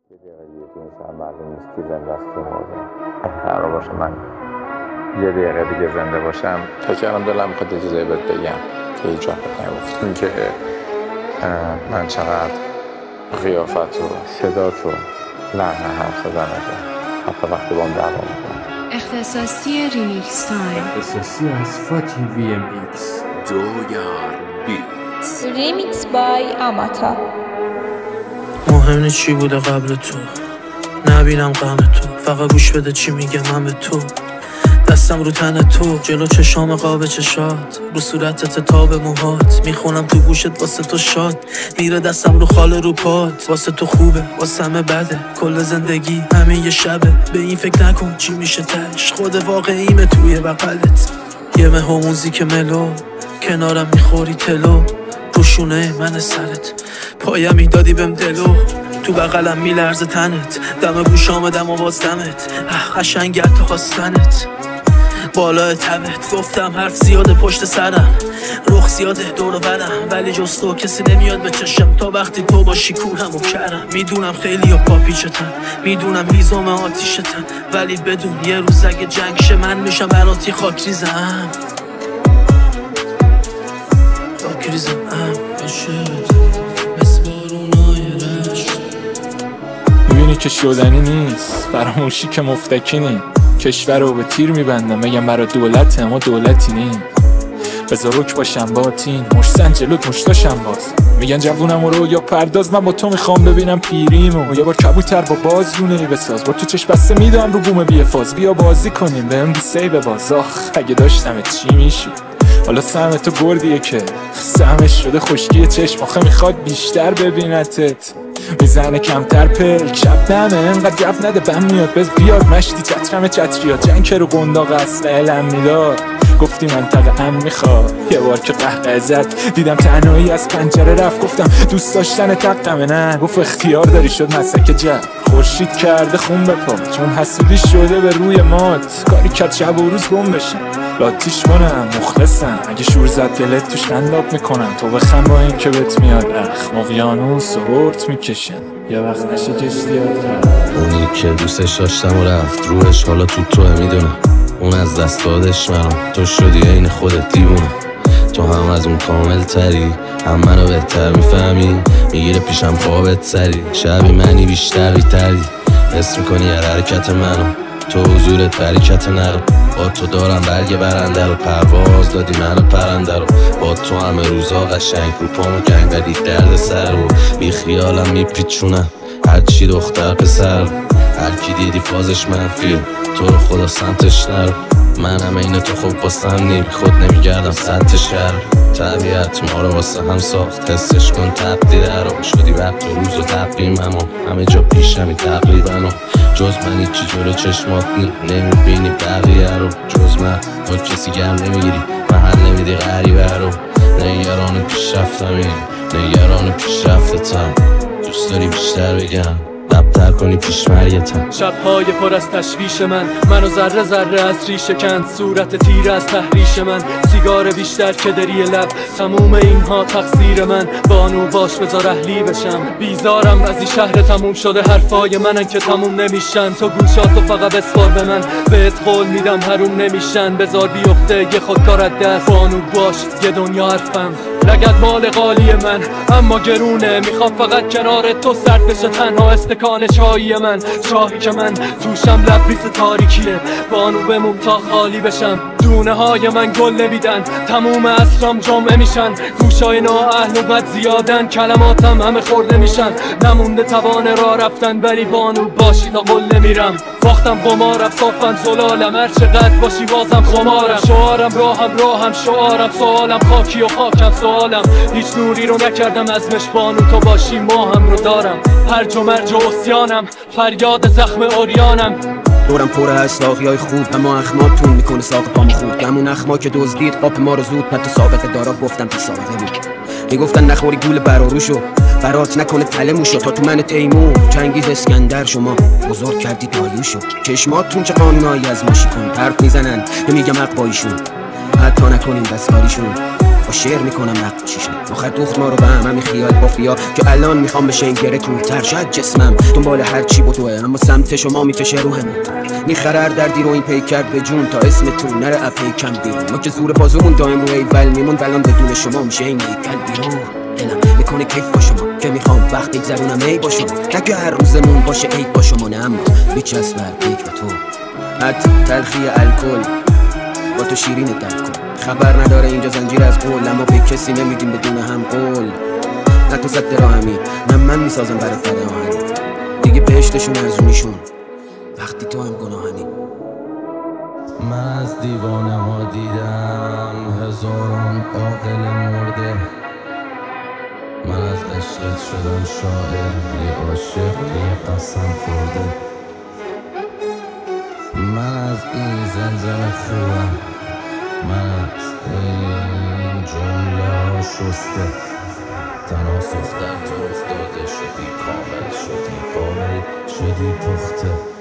یه دقیقه دیگه تو این شهر معلوم نیست کی زنده است کی مرده. اگه قرار باشه من یه دقیقه دیگه زنده باشم تا کردم دلم میخواد یه چیزایی بهت بگم که هیچ وقت نگفتم. این که من چقدر قیافت و صدات و لحن حرف زدنت حتی وقتی با هم دعوا میکنم. اختصاصی ریمیکس تایم، اختصاصی از فاتی وی ام ایکس دویار بیتس، ریمیکس بای آماتا. مهم چی بوده قبل تو، نبینم غم تو، فقط گوش بده چی میگم من به تو. دستم رو تن تو، جلو چشام قاب چشات، رو صورتت تاب موهات، میخونم تو گوشت واسه تو شاد، میره دستم رو خال رو پات. واسه تو خوبه واسه همه بده، کل زندگی همین یه شبه. به این فکر نکن چی میشه تش، خود واقعیمه توی بغلت. یه مه و موزیک ملو، کنارم میخوری تلو، روشونه من سرت، پایم میدادی بهم دلو، تو بغلم میلرزه تنت، دم گوشام دم آواز دمت، قشنگت تا خواستنت، بالای تبت. گفتم حرف زیاده پشت سرم، رخ زیاده دور و برم، ولی جز تو کسی نمیاد به چشم تا وقتی تو باشی کورم و کرم. میدونم خیلی ها پاپیچتن، میدونم هیزم آتیشتن، ولی بدون یه روز اگه جنگ شه من میشم براتی خاکریزم. خاکریزم بشت مثل بارونای رشت. میبینی که شدنی نیست، فراموشی که مفتکی. کشور رو به تیر میبندم، میگم برا دولت اما دولتی نی. بذار رک باشم باتین، مشتن جلوت مشتاشم باز. میگن جوونم رو یا پرداز، من با تو میخوام ببینم پیریمو. یه بار کبوتر با باز یونی بساز، با تو چشم بسته میدم رو بوم بی فاز. بیا بازی کنیم بهم بیسی بباز، آخ اگه داشتم چی میشی. حالا سهم تو گردیه که سهمش شده خشکی چشم، آخه میخواد بیشتر ببینتت، میزنه کمتر پلک. شب نمه انقدر گف نده بم میاد بز بیاد مشتی چترم چتریات، جنگ رو گنداق اصله علم میداد. گفتی منطقه ام میخواد، یه بار که قهقه زد دیدم تنهایی از پنجره رفت. گفتم دوست داشتن تقمه، نه گفت اختیار داری، شد مسک جب. خورشید کرده خون به پا، چون حسودی شده به روی مات. کاری کرد شب و روز گم بشم، لاتیش کنم مخلصم. اگه شور زد دلت توش خنداب میکنم، تو بخم با این که بهت میاد اخ. اقیانوس و هورت میکشن، یه وقت نشه کشتیات کرد. اونی که دوستش داشتم و رفت روش، حالا توه میدونم. اون از دست دادش منو، تو شدی عین خودت دیوونه. تو هم از اون کامل تری، هم منو بهتر میفهمی. میگیره پیشم خوابت سری، شبی منی بیشتر بیتری. حس میکنی هر حرکت منو، تو حضورت بریکت نرو. با تو دارم برگ برنده رو، پرواز دادی منو پرنده رو. با تو همه روزا قشنگ رو پامو گنگ، ولی درد سر رو بی خیالم میپیچونم. هرچی دختر پسر، هرکی دیدی فازش منفیه، تو رو خدا سمتش نرو. منم اینه تو خوب واسم نی، خود نمیگردم سمت شهر. طبیعت ما رو واسه هم ساخت، حسش کن تقدیره رو. شدی وقت و روز و تقویمم و همه جا پیشمی تقریبا. جز من هیچی جلو چشمات نمیبینی بقیه رو. جز من با کسی گرم نمیگیری، محل نمیدی غریبه رو. نگران پیشرفتمی، نگران پیشرفتتم. دوست داری بیشتر بگم، لبتر کنی پیش مریتم. شبهای پر از تشویش منو ذره ذره از ریشه کند. صورت تیر از تحریش من، سیگار بیشتر که دری لب. تموم اینها تقصیر من، بانو باش بذار اهلی بشم. بیزارم از این شهر تموم شده، حرفای منن که تموم نمیشن. تو گوشاتو فقط بسپار به من، بهت قول میدم حروم نمیشن. بذار بیفته یه خودکار از دست، بانو باش یه دنیا حرفم. لگد مال قالی من اما گرونه، میخوام فقط کنار تو سرد بشه تنها استکان چایی من. چاهی که من توشم لبریز تاریکیه، بانو بمون تا خالی بشم. دونه های من گل نمیدن، تموم اسرام جمعه میشن. گوشای نااهل و بد زیادن، کلماتم همه خورده میشن. نمونده توان راه رفتن، ولی بانو باشی تا قل نمیرم. باختم قمارم صافن زلالم، هر چقدر باشی بازم خمارم. شعارم راهم شعارم، سوالم خاکی و خاکم سوالم. هیچ نوری رو نکردم ازمش، بانو تو باشی ماهم رو دارم. هرج و مرج و عصیانم، فریاد زخم عریانم. دورم پر از ساقیای خوب، اما اخماتون میکنه ساق پامو خورد. همون اخما که دزدید قاپ ما رو زود، حتی سابقه دارا گفتم بی سابقه بود. میگفتن نخوری گول براروشو، برات نکنه تله موشو. تا تو من تیمور چنگیز اسکندر، شما بزرگ کردی داریوشو. چشماتون چه قانونایی از ماشی کن، حرف میزنن نمیگم اقباییشون، حتی نکنین دستکاریشون. با شعر میکنم نقاشیشم آخر دوخت ما رو به همین خیال بافیا که الان میخوام بشه این گره کورتر شاید جسمم دنبال هر چی بودوه اما سمت شما میکشه روحمون میخرر دردی رو این پیکر به جون تا اسم تو نره اپیکم بیرون ما که زور بازومون دائم رو ایول میمون الان بدون شما میشه این هیکل بیرون دلم میکنه کیف با شما که میخوام وقتی گذرونم ای با شما نگه هر روزمون باشه عید با شما نه اما میچسب هر پیک و تو حتی تلخی الکل با تو شیرین دل کن خبر نداره اینجا زنجیر از قول اما به کسی نمیدیم بدون هم قول نه تو زد راهمی نه من میسازم برات در آهنی دیگه بهشتشون ارزونیشون وقتی تو هم گناهنی من از دیوانه ها دیدم هزاران عاقل مرده من از عشقت شدم شاعر یه عاشق یه قسم خورده من از این زمزم خوبم من از این جمله ها شسته تناسف در تو افتاده شدی کامل شدی کامل شدی پخته